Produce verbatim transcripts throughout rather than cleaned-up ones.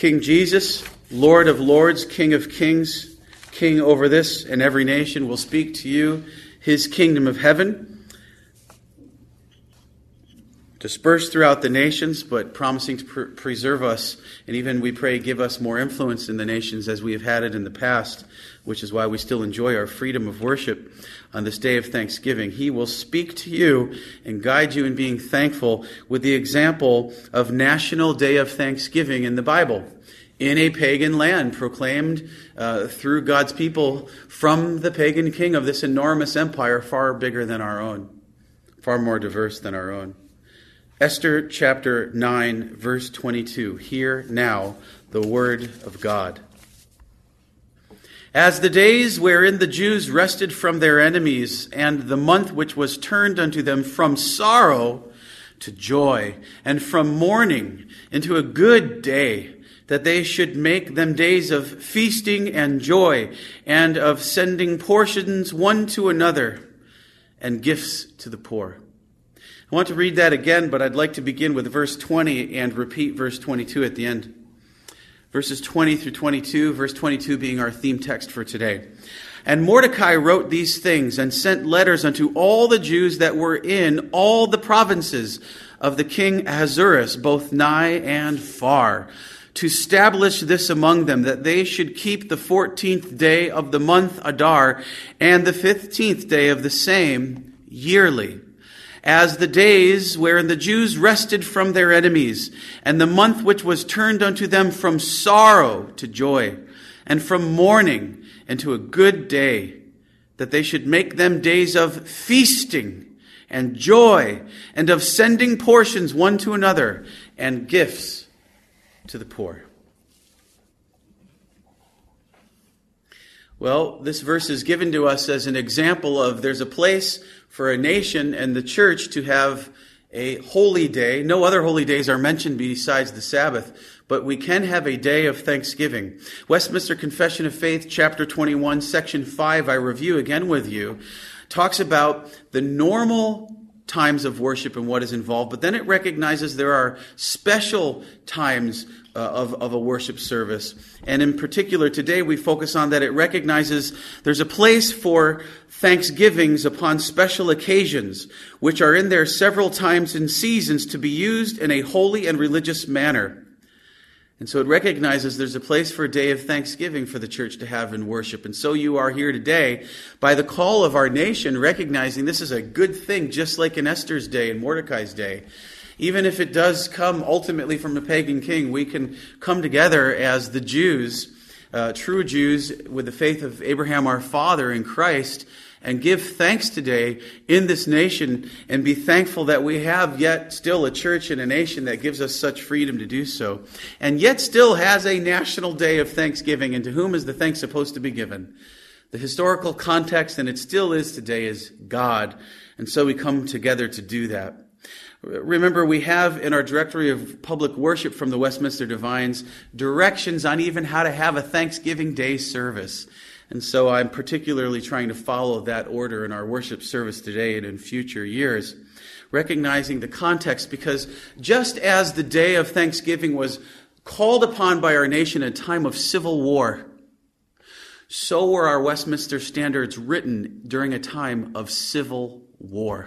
King Jesus, Lord of lords, King of kings, King over this and every nation, will speak to you his kingdom of heaven, dispersed throughout the nations, but promising to pr- preserve us, and even, we pray, give us more influence in the nations as we have had it in the past, which is why we still enjoy our freedom of worship on this day of thanksgiving. He will speak to you and guide you in being thankful with the example of National Day of Thanksgiving in the Bible, in a pagan land, proclaimed uh, through God's people from the pagan king of this enormous empire, far bigger than our own, far more diverse than our own. Esther chapter nine, verse twenty-two. Hear now the word of God. As the days wherein the Jews rested from their enemies, and the month which was turned unto them from sorrow to joy, and from mourning into a good day, that they should make them days of feasting and joy, and of sending portions one to another, and gifts to the poor. I want to read that again, but I'd like to begin with verse twenty and repeat verse twenty-two at the end. Verses twenty through twenty-two, verse twenty-two being our theme text for today. And Mordecai wrote these things and sent letters unto all the Jews that were in all the provinces of the king Ahasuerus, both nigh and far, to establish this among them, that they should keep the fourteenth day of the month Adar and the fifteenth day of the same yearly, as the days wherein the Jews rested from their enemies, and the month which was turned unto them from sorrow to joy, and from mourning into a good day, that they should make them days of feasting and joy, and of sending portions one to another, and gifts to the poor. Well, this verse is given to us as an example of there's a place for a nation and the church to have a holy day. No other holy days are mentioned besides the Sabbath, but we can have a day of thanksgiving. Westminster Confession of Faith, chapter twenty-one, section five, I review again with you, talks about the normal times of worship and what is involved, but then it recognizes there are special times uh, of, of a worship service. And in particular, today we focus on that it recognizes there's a place for thanksgivings upon special occasions, which are in there several times in seasons to be used in a holy and religious manner. And so it recognizes there's a place for a day of thanksgiving for the church to have in worship. And so you are here today by the call of our nation, recognizing this is a good thing, just like in Esther's day and Mordecai's day. Even if it does come ultimately from a pagan king, we can come together as the Jews, uh, true Jews, with the faith of Abraham our father in Christ, and give thanks today in this nation and be thankful that we have yet still a church and a nation that gives us such freedom to do so, and yet still has a national day of thanksgiving. And to whom is the thanks supposed to be given? The historical context, and it still is today, is God. And so we come together to do that. Remember, we have in our directory of public worship from the Westminster Divines directions on even how to have a Thanksgiving Day service. And so I'm particularly trying to follow that order in our worship service today and in future years, recognizing the context, because just as the day of Thanksgiving was called upon by our nation in a time of civil war, so were our Westminster standards written during a time of civil war.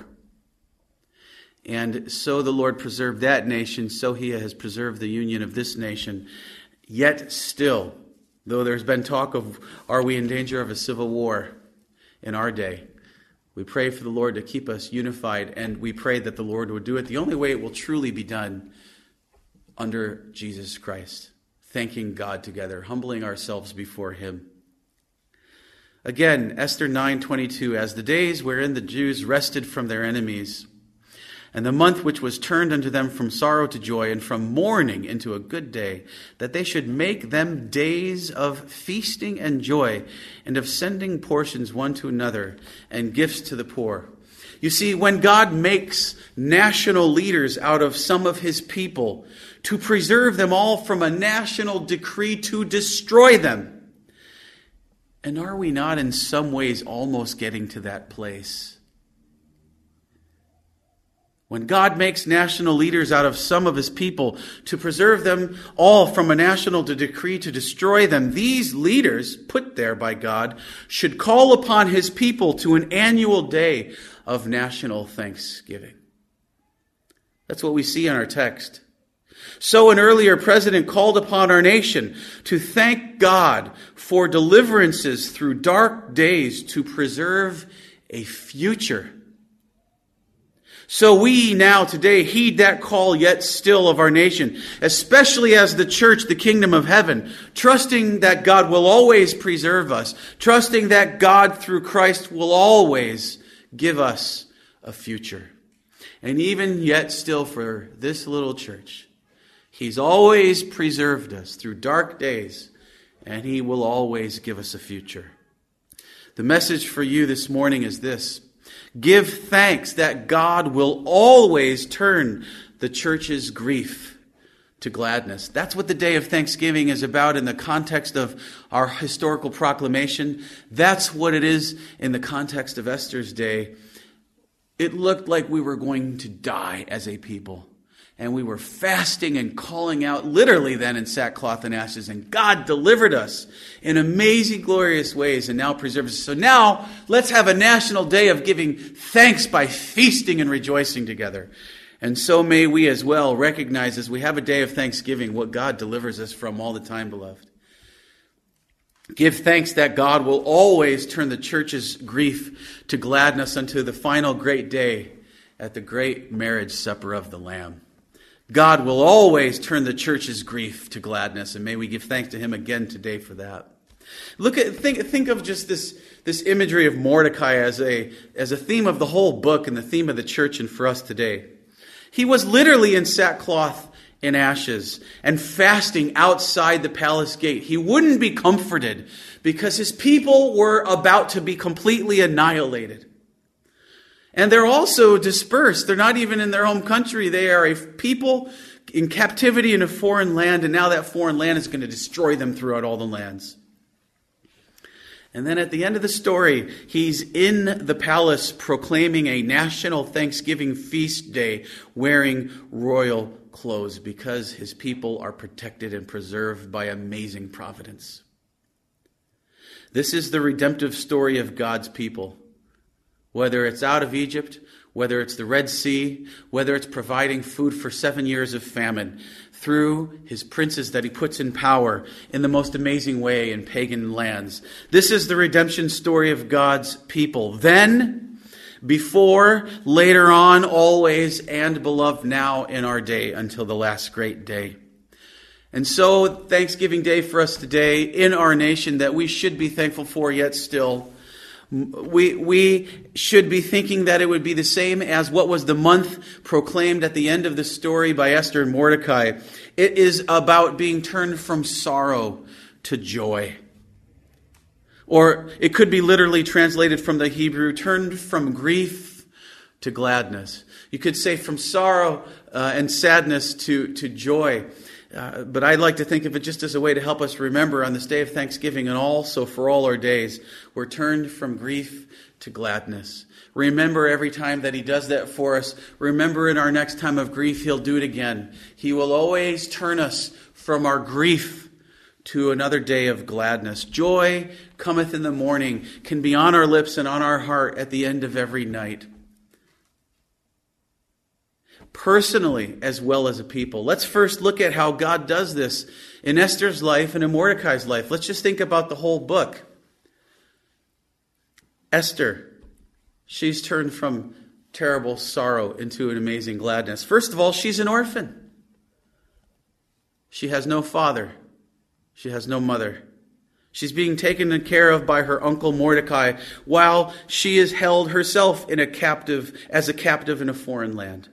And so the Lord preserved that nation, so he has preserved the union of this nation. Yet still, though there's been talk of, are we in danger of a civil war in our day? We pray for the Lord to keep us unified, and we pray that the Lord would do it the only way it will truly be done, under Jesus Christ, thanking God together, humbling ourselves before him. Again, Esther nine twenty-two, as the days wherein the Jews rested from their enemies, and the month which was turned unto them from sorrow to joy, and from mourning into a good day, that they should make them days of feasting and joy, and of sending portions one to another, and gifts to the poor. You see, when God makes national leaders out of some of his people to preserve them all from a national decree to destroy them, and are we not in some ways almost getting to that place? When God makes national leaders out of some of his people to preserve them all from a national to decree to destroy them, these leaders, put there by God, should call upon his people to an annual day of national thanksgiving. That's what we see in our text. So an earlier president called upon our nation to thank God for deliverances through dark days to preserve a future. So we now today heed that call yet still of our nation, especially as the church, the kingdom of heaven, trusting that God will always preserve us, trusting that God through Christ will always give us a future. And even yet still for this little church, he's always preserved us through dark days, and he will always give us a future. The message for you this morning is this: give thanks that God will always turn the church's grief to gladness. That's what the day of Thanksgiving is about in the context of our historical proclamation. That's what it is in the context of Esther's day. It looked like we were going to die as a people. And we were fasting and calling out literally then in sackcloth and ashes. And God delivered us in amazing, glorious ways and now preserves us. So now let's have a national day of giving thanks by feasting and rejoicing together. And so may we as well recognize as we have a day of thanksgiving what God delivers us from all the time, beloved. Give thanks that God will always turn the church's grief to gladness unto the final great day at the great marriage supper of the Lamb. God will always turn the church's grief to gladness, and may we give thanks to him again today for that. Look at think think of just this this imagery of Mordecai as a as a theme of the whole book and the theme of the church and for us today. He was literally in sackcloth and ashes and fasting outside the palace gate. He wouldn't be comforted because his people were about to be completely annihilated. And they're also dispersed. They're not even in their home country. They are a people in captivity in a foreign land, and now that foreign land is going to destroy them throughout all the lands. And then at the end of the story, he's in the palace proclaiming a national Thanksgiving feast day, wearing royal clothes because his people are protected and preserved by amazing providence. This is the redemptive story of God's people. Whether it's out of Egypt, whether it's the Red Sea, whether it's providing food for seven years of famine, through his princes that he puts in power in the most amazing way in pagan lands. This is the redemption story of God's people. Then, before, later on, always, and beloved now in our day until the last great day. And so, Thanksgiving Day for us today in our nation that we should be thankful for yet still. We we should be thinking that it would be the same as what was the month proclaimed at the end of the story by Esther and Mordecai. It is about being turned from sorrow to joy. Or it could be literally translated from the Hebrew, turned from grief to gladness. You could say from sorrow uh, and sadness to, to joy. Uh, but I'd like to think of it just as a way to help us remember on this day of Thanksgiving and also for all our days, we're turned from grief to gladness. Remember every time that he does that for us. Remember in our next time of grief, he'll do it again. He will always turn us from our grief to another day of gladness. Joy cometh in the morning can be on our lips and on our heart at the end of every night. Personally as well as a people. Let's first look at how God does this in Esther's life and in Mordecai's life. Let's just think about the whole book. Esther, she's turned from terrible sorrow into an amazing gladness. First of all, she's an orphan. She has no father. She has no mother. She's being taken care of by her uncle Mordecai while she is held herself in a captive as a captive in a foreign land.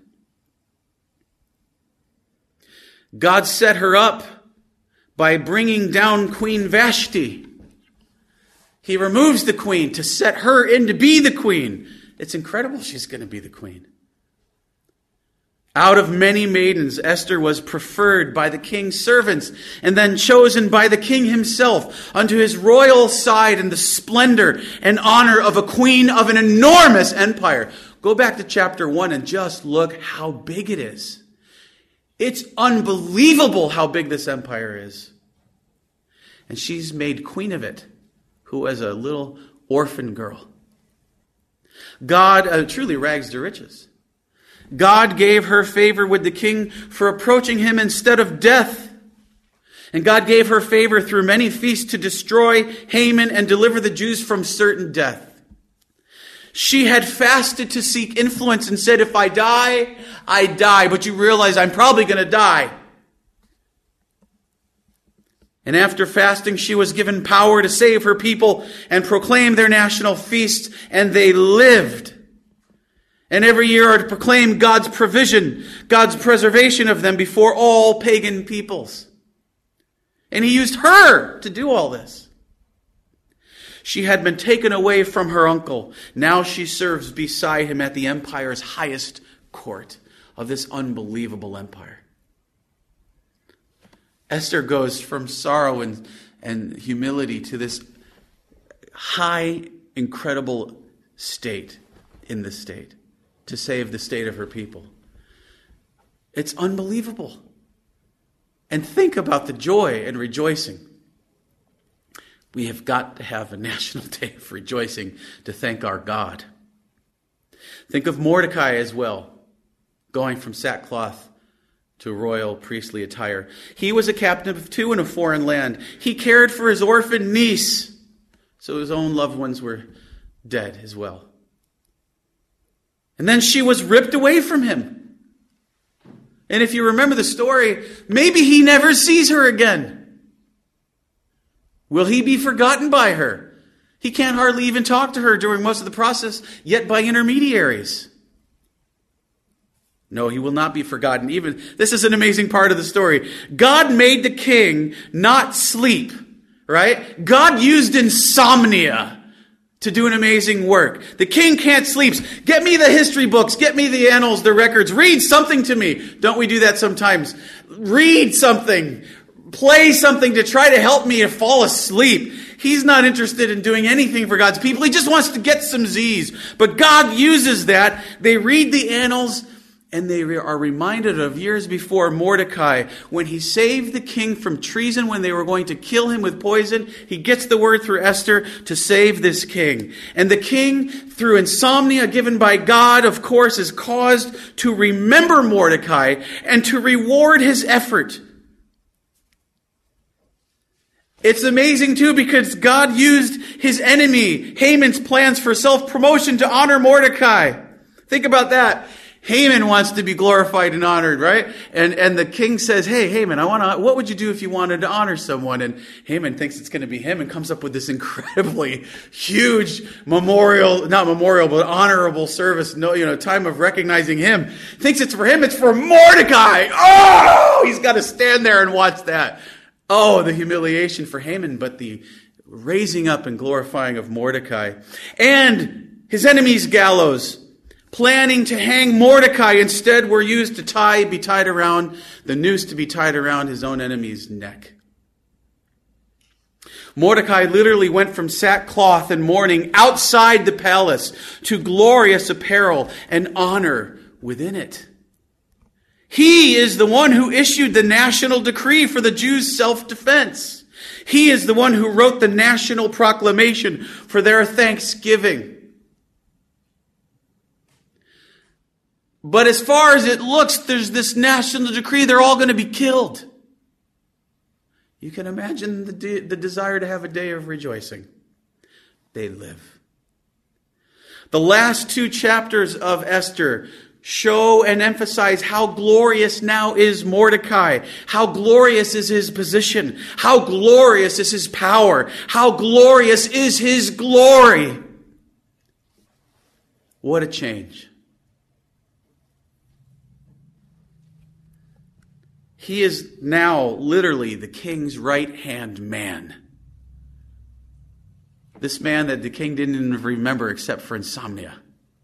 God set her up by bringing down Queen Vashti. He removes the queen to set her in to be the queen. It's incredible she's going to be the queen. Out of many maidens, Esther was preferred by the king's servants and then chosen by the king himself unto his royal side in the splendor and honor of a queen of an enormous empire. Go back to chapter one and just look how big it is. It's unbelievable how big this empire is. And she's made queen of it, who was a little orphan girl. God, uh, truly rags to riches. God gave her favor with the king for approaching him instead of death. And God gave her favor through many feasts to destroy Haman and deliver the Jews from certain death. She had fasted to seek influence and said, if I die, I die. But you realize I'm probably going to die. And after fasting, she was given power to save her people and proclaim their national feasts, and they lived. And every year are to proclaim God's provision, God's preservation of them before all pagan peoples. And he used her to do all this. She had been taken away from her uncle. Now she serves beside him at the empire's highest court of this unbelievable empire. Esther goes from sorrow and, and humility to this high, incredible state in the state to save the state of her people. It's unbelievable. And think about the joy and rejoicing. We have got to have a national day of rejoicing to thank our God. Think of Mordecai as well, going from sackcloth to royal priestly attire. He was a captive too in a foreign land. He cared for his orphan niece, so his own loved ones were dead as well. And then she was ripped away from him. And if you remember the story, maybe he never sees her again. Will he be forgotten by her? He can't hardly even talk to her during most of the process, yet by intermediaries. No, he will not be forgotten. Even this is an amazing part of the story. God made the king not sleep, right? God used insomnia to do an amazing work. The king can't sleep. Get me the history books. Get me the annals, the records. Read something to me. Don't we do that sometimes? Read something. Play something to try to help me to fall asleep. He's not interested in doing anything for God's people. He just wants to get some Z's. But God uses that. They read the annals and they are reminded of years before Mordecai, when he saved the king from treason, when they were going to kill him with poison. He gets the word through Esther to save this king. And the king, through insomnia given by God, of course, is caused to remember Mordecai and to reward his effort. It's amazing, too, because God used his enemy, Haman's plans for self-promotion, to honor Mordecai. Think about that. Haman wants to be glorified and honored, right? And and the king says, hey, Haman, I want to, what would you do if you wanted to honor someone? And Haman thinks it's going to be him and comes up with this incredibly huge memorial, not memorial, but honorable service, no, you know, time of recognizing him. Thinks it's for him, it's for Mordecai. Oh, he's got to stand there and watch that. Oh, the humiliation for Haman, but the raising up and glorifying of Mordecai. And his enemy's gallows, planning to hang Mordecai, instead were used to tie, be tied around, the noose to be tied around his own enemy's neck. Mordecai literally went from sackcloth and mourning outside the palace to glorious apparel and honor within it. He is the one who issued the national decree for the Jews' self-defense. He is the one who wrote the national proclamation for their thanksgiving. But as far as it looks, there's this national decree, they're all going to be killed. You can imagine the, de- the desire to have a day of rejoicing. They live. The last two chapters of Esther show and emphasize how glorious now is Mordecai, how glorious is his position, how glorious is his power, how glorious is his glory. What a change. He is now literally the king's right-hand man. This man that the king didn't even remember except for insomnia.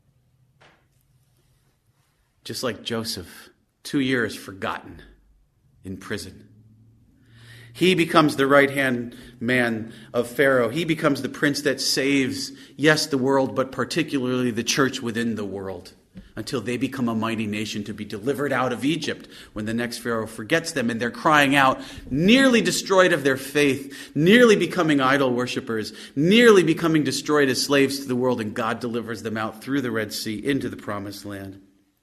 Just like Joseph, two years forgotten in prison. He becomes the right-hand man of Pharaoh. He becomes the prince that saves, yes, the world, but particularly the church within the world, until they become a mighty nation to be delivered out of Egypt when the next Pharaoh forgets them and they're crying out, nearly destroyed of their faith, nearly becoming idol worshippers, nearly becoming destroyed as slaves to the world, and God delivers them out through the Red Sea into the promised land.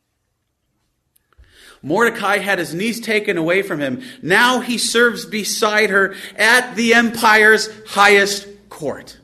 Mordecai had his niece taken away from him. Now he serves beside her at the empire's highest court.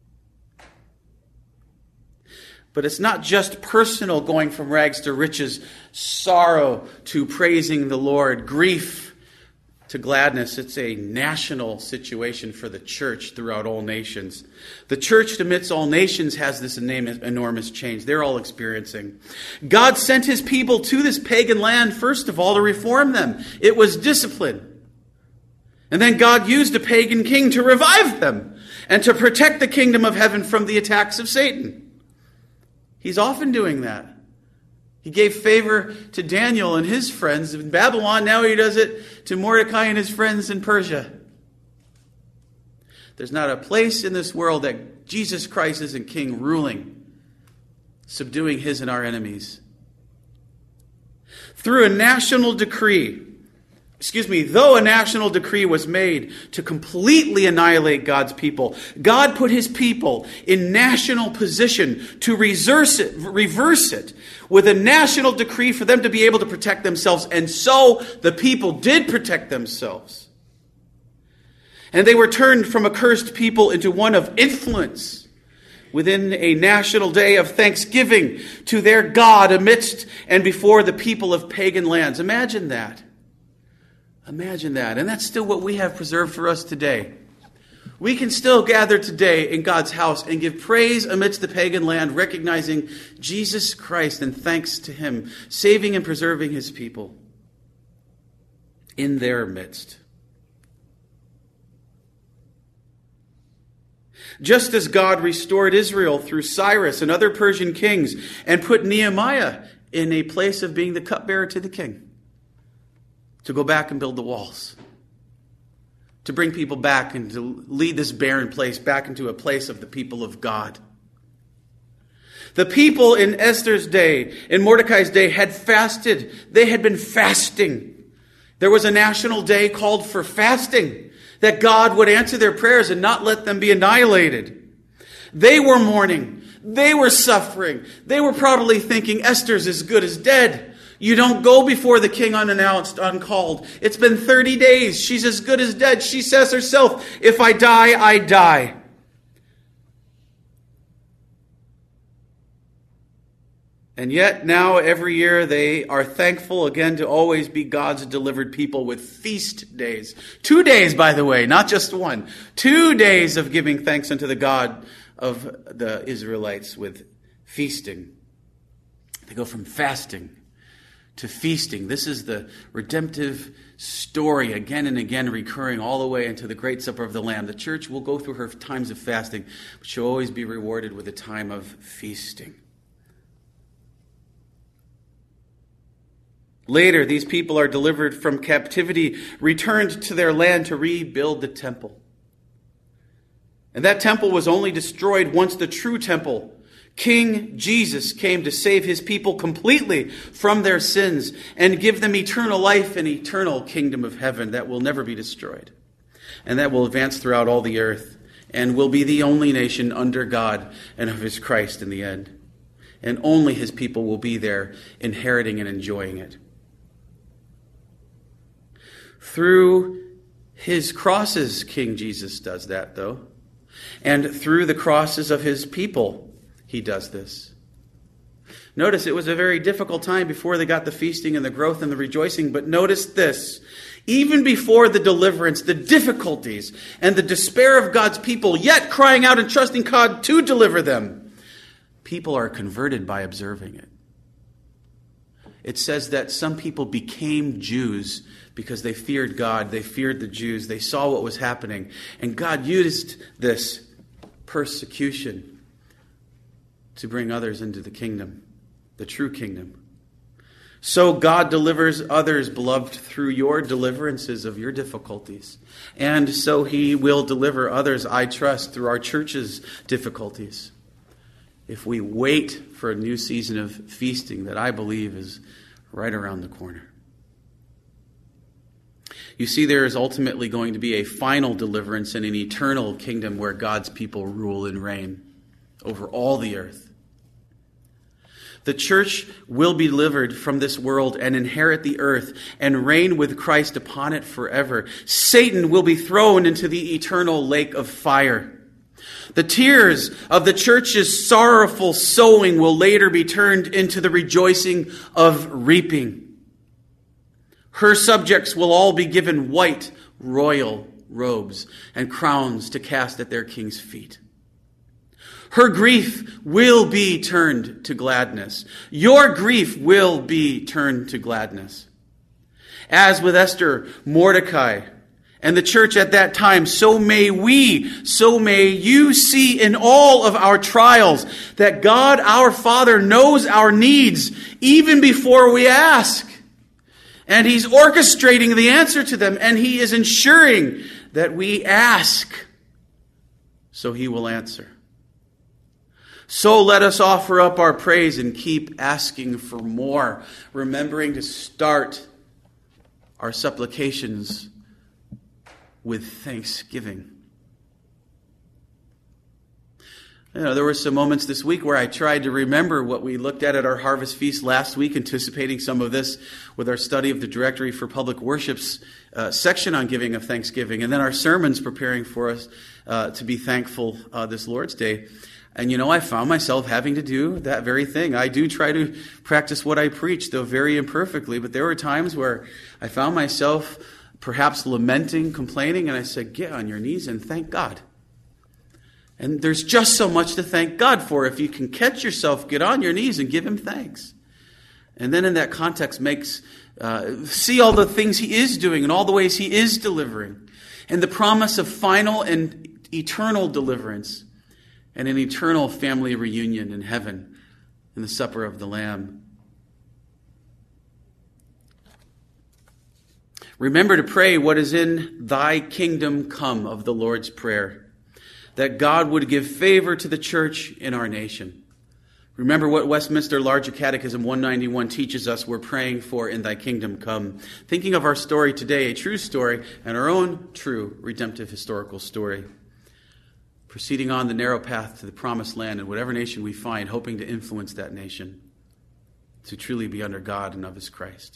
But it's not just personal, going from rags to riches, sorrow to praising the Lord, grief to gladness. It's a national situation for the church throughout all nations. The church amidst all nations has this enormous change. They're all experiencing. God sent his people to this pagan land, first of all, to reform them. It was discipline. And then God used a pagan king to revive them and to protect the kingdom of heaven from the attacks of Satan. He's often doing that. He gave favor to Daniel and his friends in Babylon. Now he does it to Mordecai and his friends in Persia. There's not a place in this world that Jesus Christ isn't king, ruling, subduing his and our enemies. Through a national decree, excuse me, though a national decree was made to completely annihilate God's people, God put his people in national position to reverse it, reverse it with a national decree for them to be able to protect themselves. And so the people did protect themselves. And they were turned from a cursed people into one of influence within a national day of thanksgiving to their God amidst and before the people of pagan lands. Imagine that. Imagine that. And that's still what we have preserved for us today. We can still gather today in God's house and give praise amidst the pagan land, recognizing Jesus Christ and thanks to him, saving and preserving his people in their midst. Just as God restored Israel through Cyrus and other Persian kings and put Nehemiah in a place of being the cupbearer to the king, to go back and build the walls, to bring people back and to lead this barren place back into a place of the people of God. The people in Esther's day, in Mordecai's day, had fasted. They had been fasting. There was a national day called for fasting, that God would answer their prayers and not let them be annihilated. They were mourning. They were suffering. They were probably thinking, Esther's as good as dead. You don't go before the king unannounced, uncalled. It's been thirty days. She's as good as dead. She says herself, if I die, I die. And yet now every year they are thankful again to always be God's delivered people with feast days. Two days, by the way, not just one. Two days of giving thanks unto the God of the Israelites with feasting. They go from fasting to feasting. This is the redemptive story again and again recurring all the way into the great supper of the Lamb. The church will go through her times of fasting, but she'll always be rewarded with a time of feasting. Later, these people are delivered from captivity, returned to their land to rebuild the temple. And that temple was only destroyed once the true temple, King Jesus, came to save his people completely from their sins and give them eternal life and eternal kingdom of heaven that will never be destroyed. And that will advance throughout all the earth and will be the only nation under God and of his Christ in the end. And only his people will be there inheriting and enjoying it. Through his crosses, King Jesus does that, though. And through the crosses of his people, he does this. Notice it was a very difficult time before they got the feasting and the growth and the rejoicing. But notice this. Even before the deliverance, the difficulties and the despair of God's people, yet crying out and trusting God to deliver them, people are converted by observing it. It says that some people became Jews because they feared God. They feared the Jews. They saw what was happening. And God used this persecution to bring others into the kingdom, the true kingdom. So God delivers others, beloved, through your deliverances of your difficulties. And so he will deliver others, I trust, through our church's difficulties. If we wait for a new season of feasting that I believe is right around the corner. You see, there is ultimately going to be a final deliverance in an eternal kingdom where God's people rule and reign over all the earth. The church will be delivered from this world and inherit the earth and reign with Christ upon it forever. Satan will be thrown into the eternal lake of fire. The tears of the church's sorrowful sowing will later be turned into the rejoicing of reaping. Her subjects will all be given white royal robes and crowns to cast at their king's feet. Her grief will be turned to gladness. Your grief will be turned to gladness. As with Esther, Mordecai, and the church at that time, so may we, so may you see in all of our trials that God, our Father, knows our needs even before we ask. And he's orchestrating the answer to them, and he is ensuring that we ask, so he will answer. So let us offer up our praise and keep asking for more, remembering to start our supplications with thanksgiving. You know, there were some moments this week where I tried to remember what we looked at at our Harvest Feast last week, anticipating some of this with our study of the Directory for Public Worship's uh, section on giving of thanksgiving, and then our sermons preparing for us uh, to be thankful uh, this Lord's Day. And, you know, I found myself having to do that very thing. I do try to practice what I preach, though very imperfectly. But there were times where I found myself perhaps lamenting, complaining, and I said, get on your knees and thank God. And there's just so much to thank God for. If you can catch yourself, get on your knees and give him thanks. And then in that context, makes uh, see all the things he is doing and all the ways he is delivering. And the promise of final and eternal deliverance. And an eternal family reunion in heaven in the supper of the Lamb. Remember to pray what is in thy kingdom come of the Lord's Prayer, that God would give favor to the church in our nation. Remember what Westminster Larger Catechism one ninety-one teaches us we're praying for in thy kingdom come. Thinking of our story today, a true story, and our own true redemptive historical story. Proceeding on the narrow path to the promised land in whatever nation we find, hoping to influence that nation to truly be under God and of his Christ.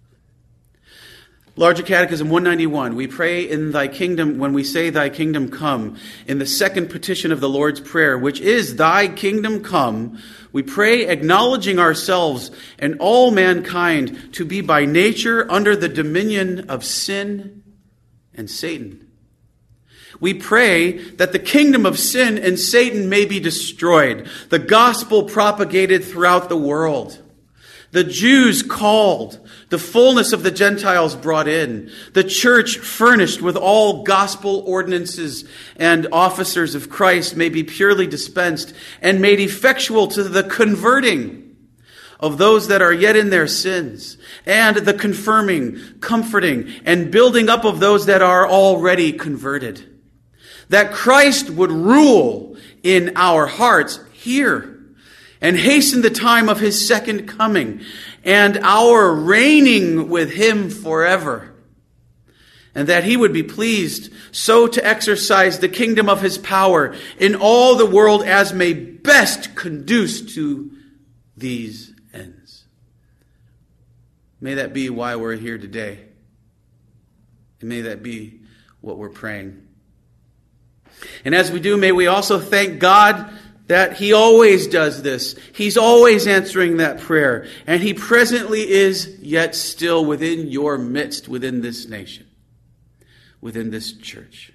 Larger Catechism one ninety-one, we pray in thy kingdom, when we say thy kingdom come, in the second petition of the Lord's Prayer, which is thy kingdom come, we pray acknowledging ourselves and all mankind to be by nature under the dominion of sin and Satan. We pray that the kingdom of sin and Satan may be destroyed, the gospel propagated throughout the world, the Jews called, the fullness of the Gentiles brought in, the church furnished with all gospel ordinances and officers of Christ may be purely dispensed and made effectual to the converting of those that are yet in their sins, and the confirming, comforting, and building up of those that are already converted. That Christ would rule in our hearts here and hasten the time of his second coming and our reigning with him forever. And that he would be pleased so to exercise the kingdom of his power in all the world as may best conduce to these ends. May that be why we're here today. And may that be what we're praying. And as we do, may we also thank God that he always does this. He's always answering that prayer. And he presently is yet still within your midst, within this nation, within this church.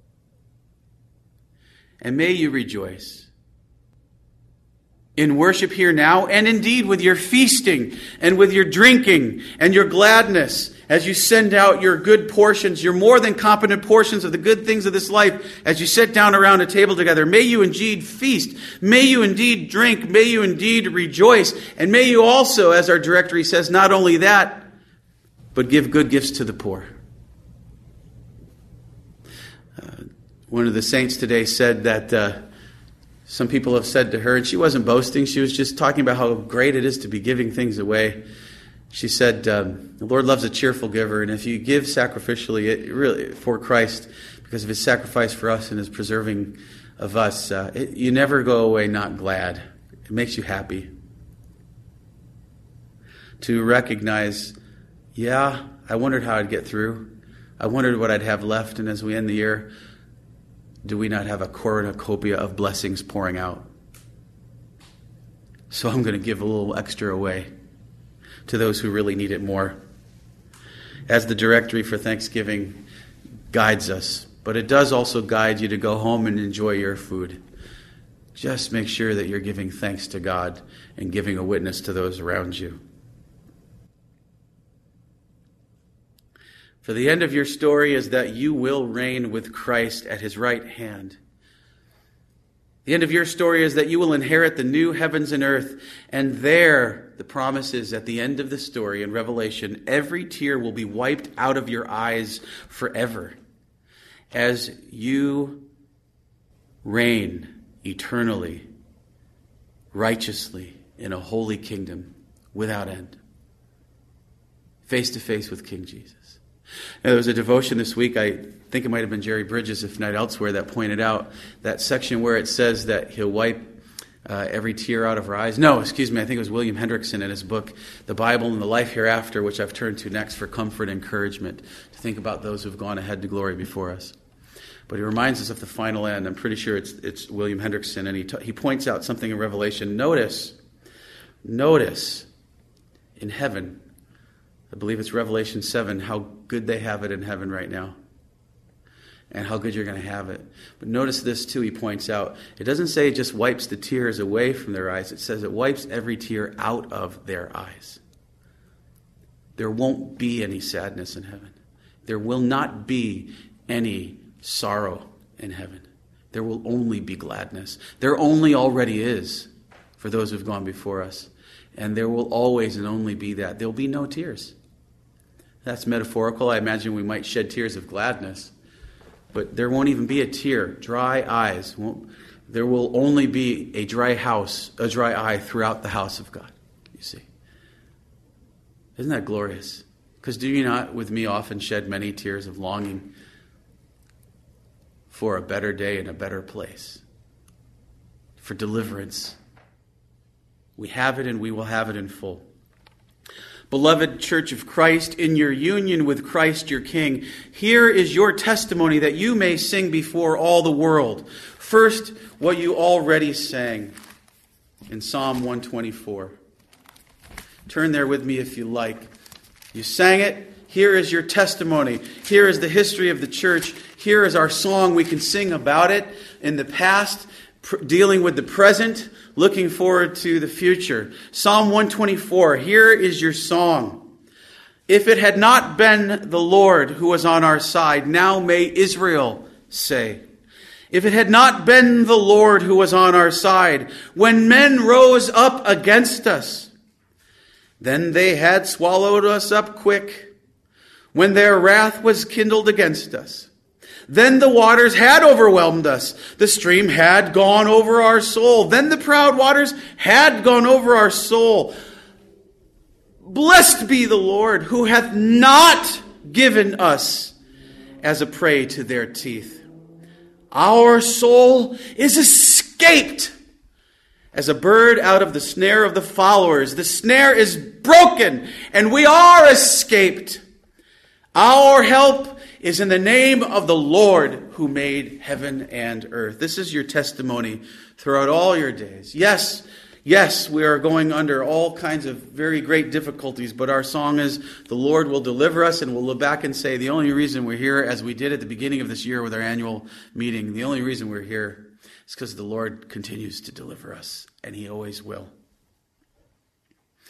And may you rejoice in worship here now, and indeed with your feasting and with your drinking and your gladness as you send out your good portions, your more than competent portions of the good things of this life, as you sit down around a table together, may you indeed feast, may you indeed drink, may you indeed rejoice, and may you also, as our directory says, not only that, but give good gifts to the poor. Uh, one of the saints today said that uh, some people have said to her, and she wasn't boasting, she was just talking about how great it is to be giving things away. She said, um, the Lord loves a cheerful giver, and if you give sacrificially it really for Christ, because of his sacrifice for us and his preserving of us, uh, it, you never go away not glad. It makes you happy. To recognize, yeah, I wondered how I'd get through. I wondered what I'd have left, and as we end the year, do we not have a cornucopia of blessings pouring out? So I'm going to give a little extra away to those who really need it more. As the directory for Thanksgiving guides us, but it does also guide you to go home and enjoy your food. Just make sure that you're giving thanks to God and giving a witness to those around you. For the end of your story is that you will reign with Christ at his right hand. The end of your story is that you will inherit the new heavens and earth, and there, the promise is at the end of the story in Revelation, every tear will be wiped out of your eyes forever as you reign eternally, righteously in a holy kingdom without end, face to face with King Jesus. Now, there was a devotion this week, I think it might have been Jerry Bridges, if not elsewhere, that pointed out that section where it says that he'll wipe uh, every tear out of our eyes. No, excuse me, I think it was William Hendrickson in his book, The Bible and the Life Hereafter, which I've turned to next for comfort and encouragement, to think about those who've gone ahead to glory before us. But he reminds us of the final end. I'm pretty sure it's it's William Hendrickson, and he t- he points out something in Revelation. Notice, notice in heaven, I believe it's Revelation seven, how good they have it in heaven right now. And how good you're going to have it. But notice this too, he points out. It doesn't say it just wipes the tears away from their eyes. It says it wipes every tear out of their eyes. There won't be any sadness in heaven. There will not be any sorrow in heaven. There will only be gladness. There only already is for those who've gone before us. And there will always and only be that. There will be no tears. That's metaphorical. I imagine we might shed tears of gladness. But there won't even be a tear. Dry eyes. Won't, there will only be a dry house, a dry eye throughout the house of God. You see. Isn't that glorious? Because do you not, with me, often shed many tears of longing for a better day and a better place? For deliverance. We have it and we will have it in full. Beloved Church of Christ, in your union with Christ your King, here is your testimony that you may sing before all the world. First, what you already sang in Psalm one twenty-four. Turn there with me if you like. You sang it. Here is your testimony. Here is the history of the church. Here is our song. We can sing about it in the past, pr- dealing with the present, looking forward to the future. Psalm one twenty-four, here is your song. If it had not been the Lord who was on our side, now may Israel say. If it had not been the Lord who was on our side, when men rose up against us, then they had swallowed us up quick, when their wrath was kindled against us. Then the waters had overwhelmed us. The stream had gone over our soul. Then the proud waters had gone over our soul. Blessed be the Lord, who hath not given us as a prey to their teeth. Our soul is escaped as a bird out of the snare of the followers. The snare is broken, and we are escaped. Our help is in the name of the Lord who made heaven and earth. This is your testimony throughout all your days. Yes, yes, we are going under all kinds of very great difficulties, but our song is, the Lord will deliver us, and we'll look back and say, the only reason we're here, as we did at the beginning of this year with our annual meeting, the only reason we're here is because the Lord continues to deliver us, and he always will.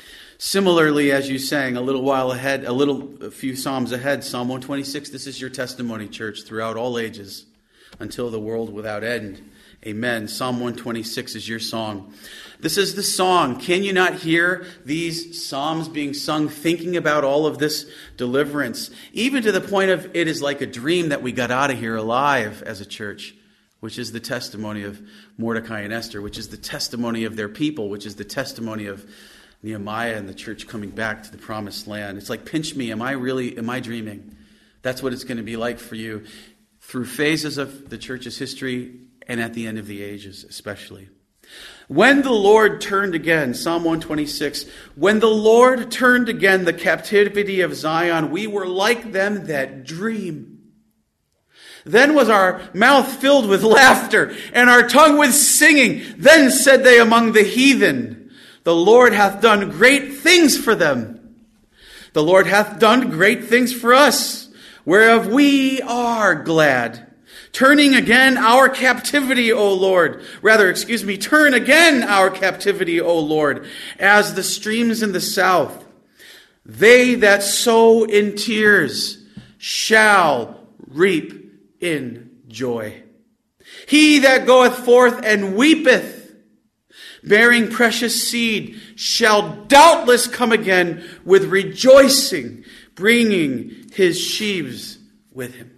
Similarly, as you sang a little while ahead, a little, a few Psalms ahead, Psalm one twenty-six, this is your testimony, church, throughout all ages, until the world without end. Amen. Psalm one twenty-six is your song. This is the song. Can you not hear these psalms being sung, thinking about all of this deliverance? Even to the point of it is like a dream that we got out of here alive as a church, which is the testimony of Mordecai and Esther, which is the testimony of their people, which is the testimony of Nehemiah and the church coming back to the promised land. It's like, pinch me. Am I really, am I dreaming? That's what it's going to be like for you through phases of the church's history and at the end of the ages especially. When the Lord turned again, Psalm one twenty-six, when the Lord turned again the captivity of Zion, we were like them that dream. Then was our mouth filled with laughter and our tongue with singing. Then said they among the heathen, the Lord hath done great things for them. The Lord hath done great things for us, whereof we are glad. Turning again our captivity, O Lord. Rather, excuse me, turn again our captivity, O Lord, as the streams in the south. They that sow in tears shall reap in joy. He that goeth forth and weepeth, bearing precious seed, shall doubtless come again with rejoicing, bringing his sheaves with him.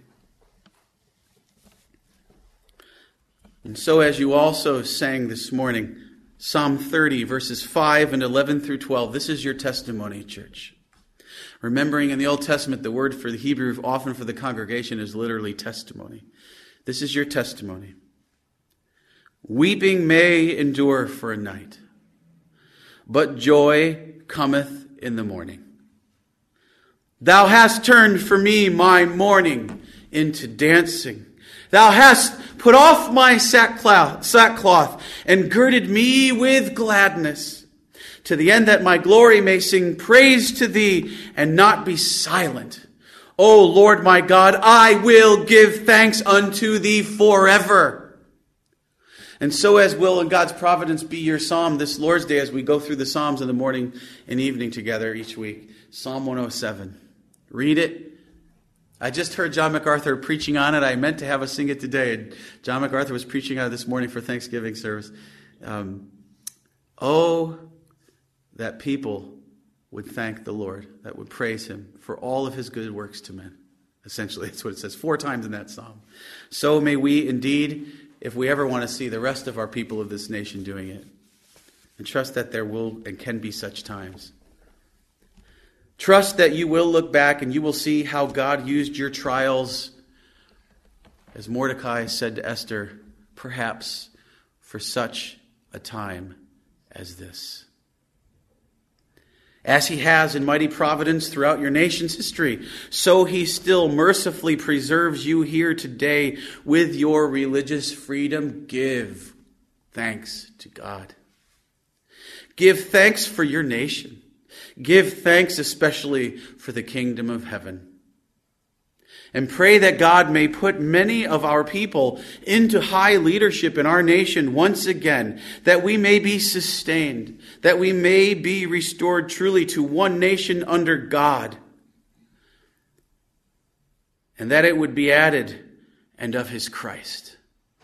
And so as you also sang this morning, Psalm thirty, verses five and eleven through twelve, this is your testimony, church. Remembering in the Old Testament, the word for the Hebrew often for the congregation is literally testimony. This is your testimony. Weeping may endure for a night, but joy cometh in the morning. Thou hast turned for me my mourning into dancing. Thou hast put off my sackcloth, sackcloth and girded me with gladness, to the end that my glory may sing praise to thee and not be silent. O Lord my God, I will give thanks unto thee forever. And so as will in God's providence be your psalm this Lord's Day as we go through the Psalms in the morning and evening together each week. Psalm one oh seven. Read it. I just heard John MacArthur preaching on it. I meant to have us sing it today. John MacArthur was preaching on it this morning for Thanksgiving service. Um, oh, that people would thank the Lord, that would praise him for all of his good works to men. Essentially, that's what it says four times in that psalm. So may we indeed, if we ever want to see the rest of our people of this nation doing it, and trust that there will and can be such times. Trust that you will look back and you will see how God used your trials, as Mordecai said to Esther, perhaps for such a time as this. As he has in mighty providence throughout your nation's history, so he still mercifully preserves you here today with your religious freedom. Give thanks to God. Give thanks for your nation. Give thanks especially for the kingdom of heaven. And pray that God may put many of our people into high leadership in our nation once again, that we may be sustained, that we may be restored truly to one nation under God, and that it would be added, and of his Christ.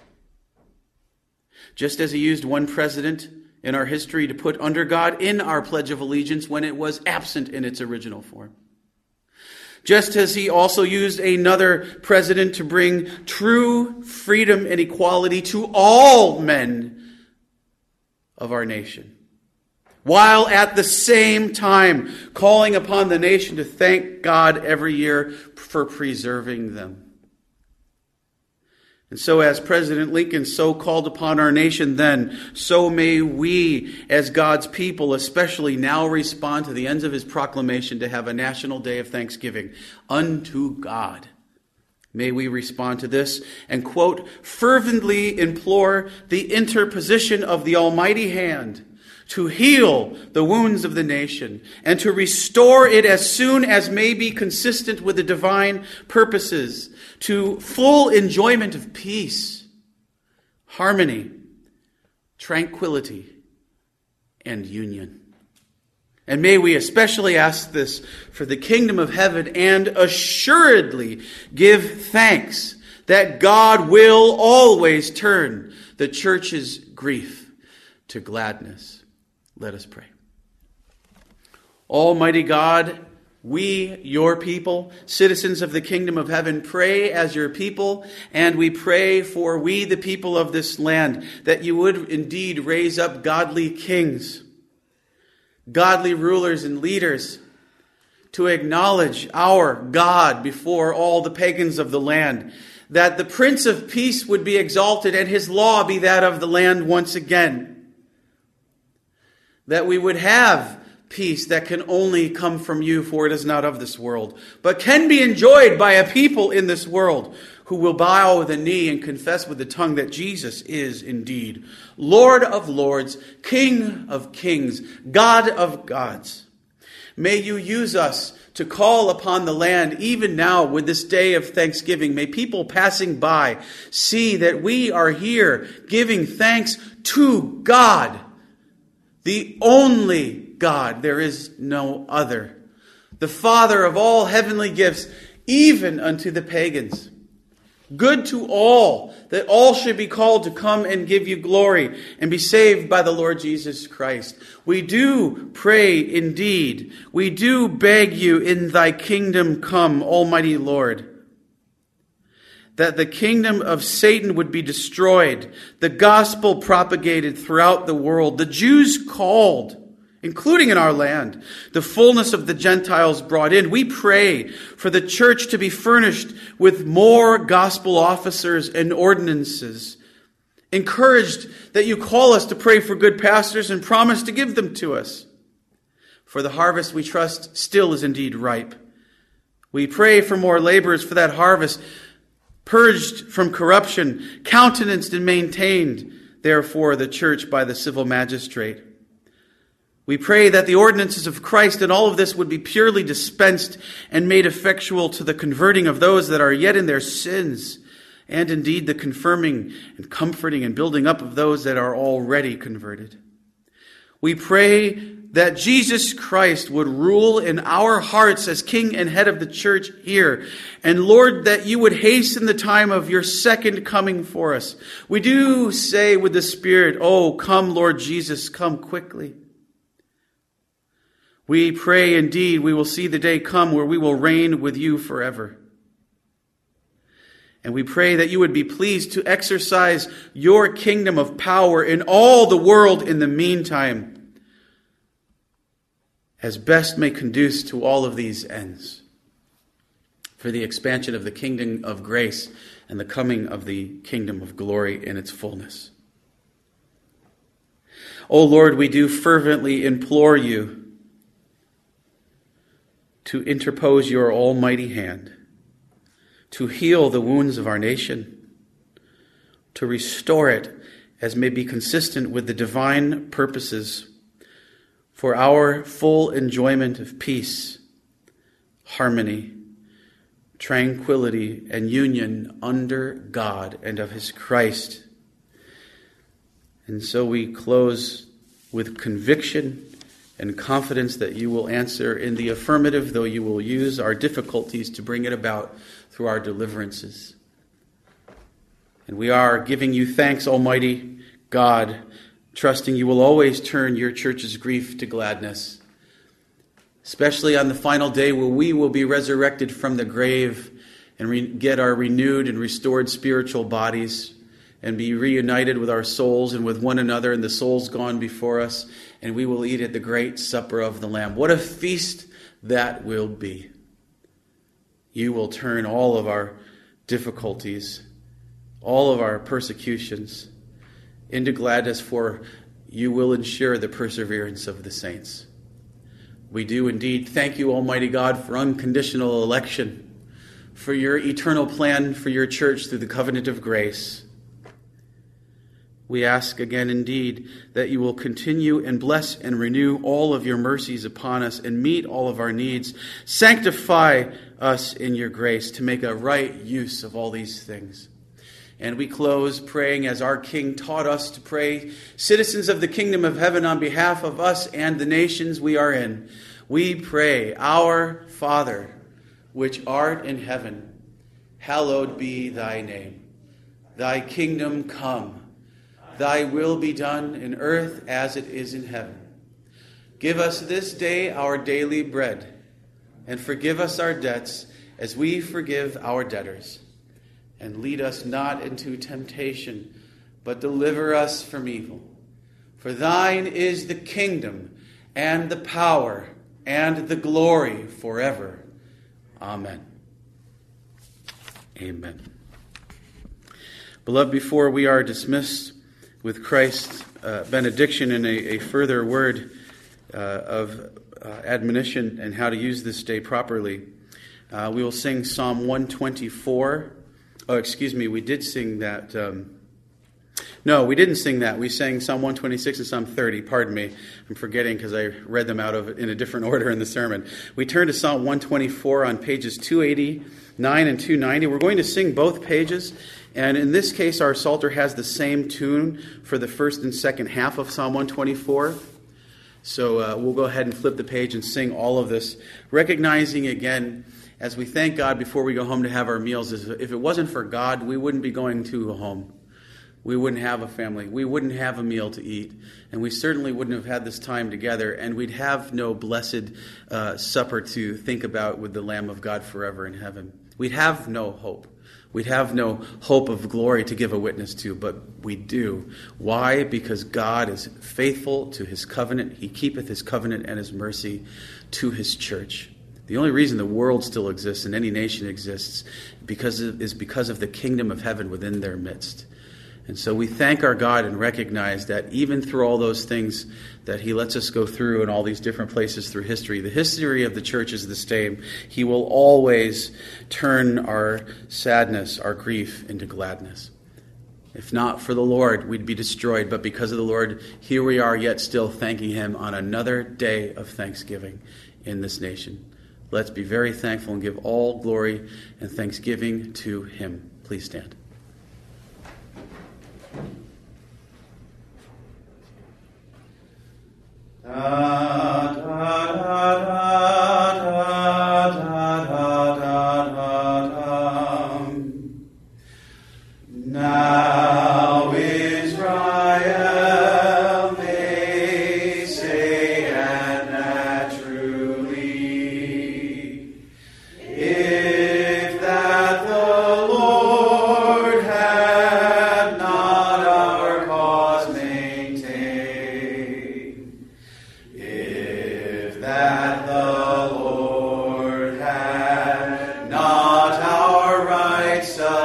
Just as he used one president in our history to put under God in our Pledge of Allegiance when it was absent in its original form. Just as he also used another president to bring true freedom and equality to all men of our nation, while at the same time calling upon the nation to thank God every year for preserving them. And so as President Lincoln so called upon our nation then, so may we as God's people especially now respond to the ends of his proclamation to have a national day of thanksgiving unto God. May we respond to this and, quote, fervently implore the interposition of the almighty hand to heal the wounds of the nation and to restore it as soon as may be consistent with the divine purposes, to full enjoyment of peace, harmony, tranquility, and union. And may we especially ask this for the kingdom of heaven, and assuredly give thanks that God will always turn the church's grief to gladness. Let us pray. Almighty God, we, your people, citizens of the kingdom of heaven, pray as your people, and we pray for we, the people of this land, that you would indeed raise up godly kings, godly rulers and leaders, to acknowledge our God before all the pagans of the land, that the Prince of Peace would be exalted and his law be that of the land once again, that we would have peace that can only come from you, for it is not of this world, but can be enjoyed by a people in this world who will bow the knee and confess with the tongue that Jesus is indeed Lord of lords, King of kings, God of gods. May you use us to call upon the land even now with this day of thanksgiving. May people passing by see that we are here giving thanks to God, the only God. There is no other. The Father of all heavenly gifts, even unto the pagans. Good to all, that all should be called to come and give you glory and be saved by the Lord Jesus Christ. We do pray indeed. We do beg you, in thy kingdom come, Almighty Lord, that the kingdom of Satan would be destroyed, the gospel propagated throughout the world, the Jews called, including in our land, the fullness of the Gentiles brought in. We pray for the church to be furnished with more gospel officers and ordinances. Encouraged that you call us to pray for good pastors and promise to give them to us. For the harvest, we trust, still is indeed ripe. We pray for more laborers for that harvest, purged from corruption, countenanced and maintained, therefore, the church by the civil magistrate. We pray that the ordinances of Christ and all of this would be purely dispensed and made effectual to the converting of those that are yet in their sins, and indeed the confirming and comforting and building up of those that are already converted. We pray that Jesus Christ would rule in our hearts as King and head of the church here. And Lord, that you would hasten the time of your second coming for us. We do say with the Spirit, oh, come, Lord Jesus, come quickly. We pray indeed we will see the day come where we will reign with you forever. And we pray that you would be pleased to exercise your kingdom of power in all the world in the meantime, as best may conduce to all of these ends, for the expansion of the kingdom of grace and the coming of the kingdom of glory in its fullness. O Lord, we do fervently implore you to interpose your almighty hand, to heal the wounds of our nation, to restore it as may be consistent with the divine purposes for our full enjoyment of peace, harmony, tranquility, and union under God and of his Christ. And so we close with conviction and confidence that you will answer in the affirmative, though you will use our difficulties to bring it about through our deliverances. And we are giving you thanks, Almighty God, trusting you will always turn your church's grief to gladness, especially on the final day where we will be resurrected from the grave and re- get our renewed and restored spiritual bodies and be reunited with our souls and with one another, and the souls gone before us, and we will eat at the great supper of the Lamb. What a feast that will be. You will turn all of our difficulties, all of our persecutions, into gladness, for you will ensure the perseverance of the saints. We do indeed thank you, Almighty God, for unconditional election, for your eternal plan for your church through the covenant of grace. We ask again indeed that you will continue and bless and renew all of your mercies upon us and meet all of our needs. Sanctify us in your grace to make a right use of all these things. And we close praying as our King taught us to pray, citizens of the kingdom of heaven, on behalf of us and the nations we are in. We pray, Our Father, which art in heaven, hallowed be thy name. Thy kingdom come. Thy will be done in earth as it is in heaven. Give us this day our daily bread, and forgive us our debts as we forgive our debtors. And lead us not into temptation, but deliver us from evil. For thine is the kingdom, and the power, and the glory forever. Amen. Amen. Beloved, before we are dismissed with Christ's uh, benediction and a, a further word uh, of uh, admonition and how to use this day properly, uh, we will sing Psalm one twenty-four. Oh, excuse me, we did sing that. Um, no, we didn't sing that. We sang Psalm one twenty-six and Psalm thirty. Pardon me. I'm forgetting because I read them out of in a different order in the sermon. We turn to Psalm one twenty-four on pages two eighty-nine and two ninety. We're going to sing both pages. And in this case, our Psalter has the same tune for the first and second half of Psalm one twenty-four. So uh, we'll go ahead and flip the page and sing all of this, recognizing again, as we thank God before we go home to have our meals, is if it wasn't for God, we wouldn't be going to a home. We wouldn't have a family. We wouldn't have a meal to eat. And we certainly wouldn't have had this time together. And we'd have no blessed uh, supper to think about with the Lamb of God forever in heaven. We'd have no hope. We'd have no hope of glory to give a witness to, but we do. Why? Because God is faithful to his covenant. He keepeth his covenant and his mercy to his church. The only reason the world still exists and any nation exists because of, is because of the kingdom of heaven within their midst. And so we thank our God and recognize that even through all those things that he lets us go through in all these different places through history, the history of the church is the same. He will always turn our sadness, our grief, into gladness. If not for the Lord, we'd be destroyed. But because of the Lord, here we are yet still thanking him on another day of thanksgiving in this nation. Let's be very thankful and give all glory and thanksgiving to him. Please stand. Da, da, da, da, da, da, da, da. Now Israel may say and naturally, if that the Lord had not our cause maintained, if that the Lord had not our right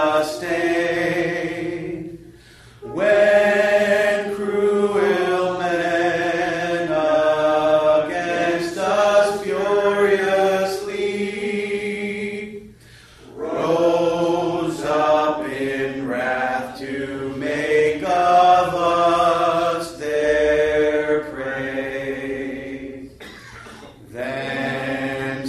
sustained, when cruel men against us furiously rose up in wrath to make of us their prey, then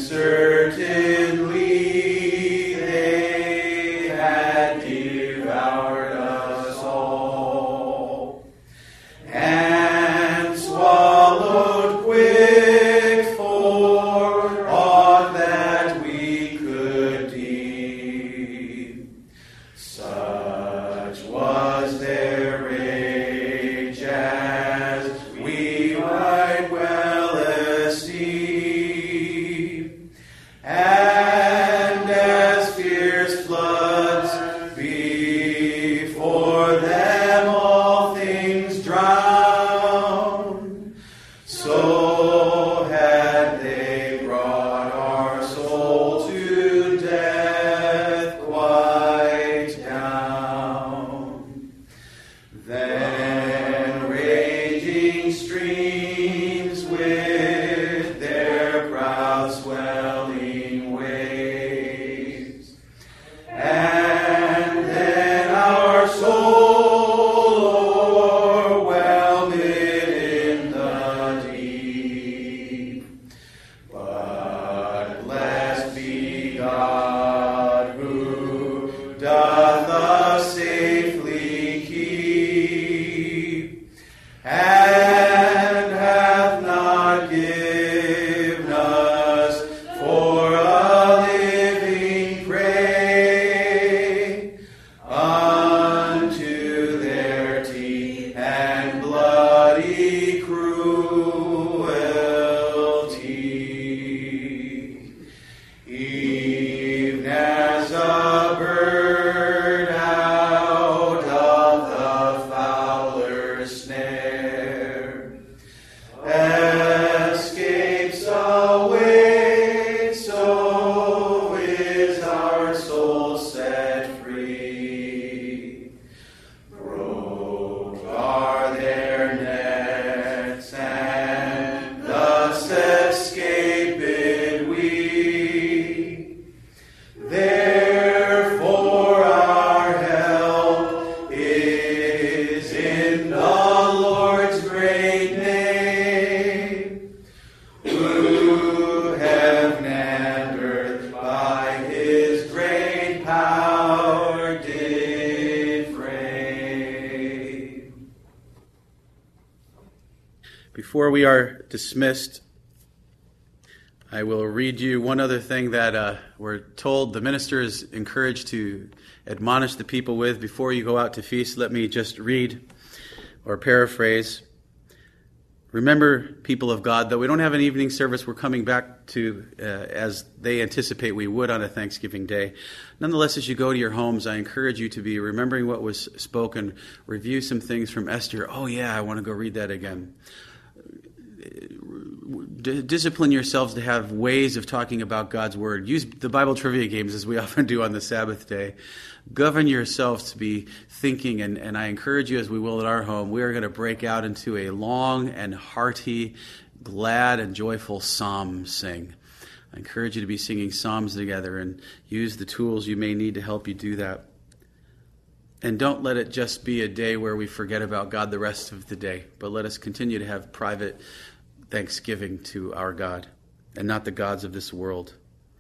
certainly they had devoured us all, and swallowed quick for aught that we could deem. Such was their Before we are dismissed, I will read you one other thing that uh, we're told the minister is encouraged to admonish the people with before you go out to feast. Let me just read or paraphrase. Remember, people of God, though we don't have an evening service, we're coming back to uh, as they anticipate we would on a Thanksgiving day. Nonetheless, as you go to your homes, I encourage you to be remembering what was spoken. Review some things from Esther. Oh yeah, I want to go read that again. D- discipline yourselves to have ways of talking about God's Word. Use the Bible trivia games as we often do on the Sabbath day. Govern yourselves to be thinking, and, and I encourage you, as we will at our home, we are going to break out into a long and hearty, glad and joyful psalm sing. I encourage you to be singing psalms together and use the tools you may need to help you do that. And don't let it just be a day where we forget about God the rest of the day, but let us continue to have private thanksgiving to our God and not the gods of this world.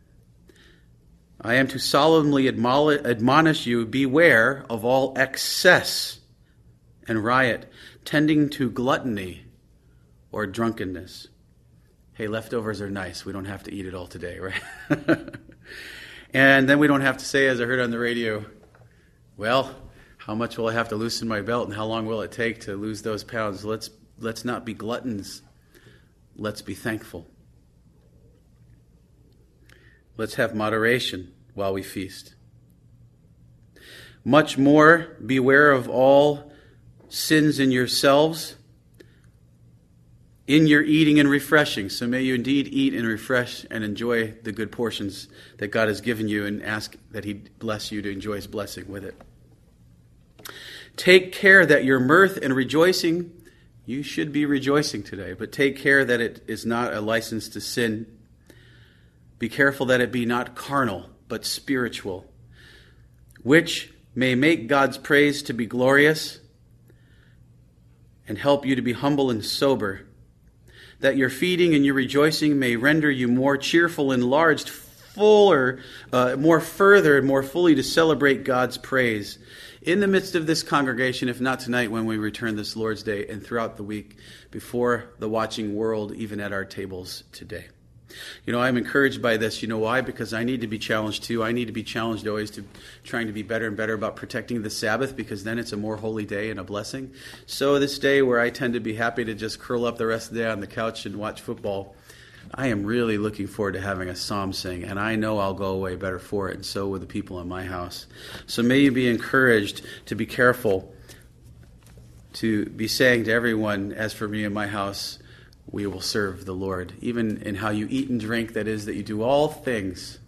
I am to solemnly admonish you, beware of all excess and riot, tending to gluttony or drunkenness. Hey, leftovers are nice. We don't have to eat it all today, right? And then we don't have to say, as I heard on the radio, well, how much will I have to loosen my belt and how long will it take to lose those pounds? Let's let's not be gluttons. Let's be thankful. Let's have moderation while we feast. Much more, beware of all sins in yourselves in your eating and refreshing. So may you indeed eat and refresh and enjoy the good portions that God has given you, and ask that He bless you to enjoy His blessing with it. Take care that your mirth and rejoicing, you should be rejoicing today, but take care that it is not a license to sin. Be careful that it be not carnal, but spiritual, which may make God's praise to be glorious and help you to be humble and sober, that your feeding and your rejoicing may render you more cheerful, enlarged, fuller, uh, more further and more fully to celebrate God's praise in the midst of this congregation, if not tonight when we return this Lord's Day, and throughout the week before the watching world, even at our tables today. You know, I'm encouraged by this. You know why? Because I need to be challenged too. I need to be challenged always to trying to be better and better about protecting the Sabbath, because then it's a more holy day and a blessing. So this day where I tend to be happy to just curl up the rest of the day on the couch and watch football, I am really looking forward to having a psalm sing, and I know I'll go away better for it, and so will the people in my house. So may you be encouraged to be careful, to be saying to everyone, as for me and my house, we will serve the Lord. Even in how you eat and drink, that is, that you do all things,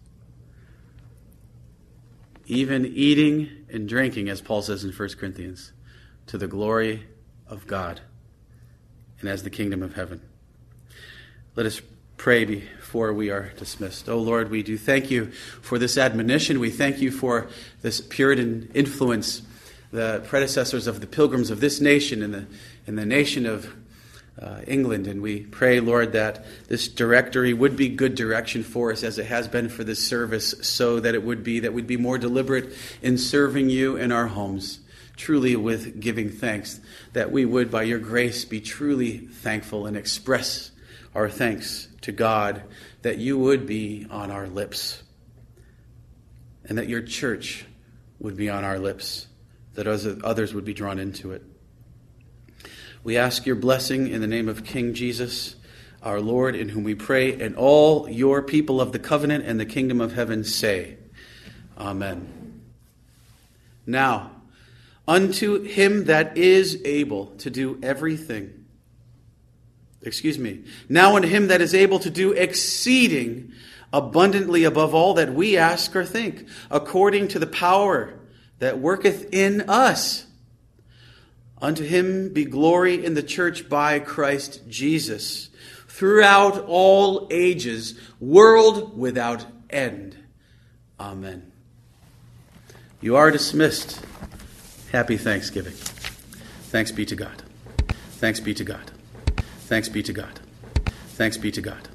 even eating and drinking, as Paul says in First Corinthians, to the glory of God and as the kingdom of heaven. Let us pray before we are dismissed. Oh Lord, we do thank you for this admonition. We thank you for this Puritan influence, the predecessors of the pilgrims of this nation and the, and the nation of uh, England. And we pray, Lord, that this directory would be good direction for us, as it has been for this service, so that it would be that we'd be more deliberate in serving you in our homes, truly with giving thanks, that we would, by your grace, be truly thankful and express our thanks to God, that you would be on our lips, and that your church would be on our lips, that others would be drawn into it. We ask your blessing in the name of King Jesus, our Lord, in whom we pray, and all your people of the covenant and the kingdom of heaven say, Amen. Now, unto him that is able to do everything, Excuse me. Now unto him that is able to do exceeding abundantly above all that we ask or think, according to the power that worketh in us. Unto him be glory in the church by Christ Jesus, throughout all ages, world without end. Amen. You are dismissed. Happy Thanksgiving. Thanks be to God. Thanks be to God. Thanks be to God. Thanks be to God.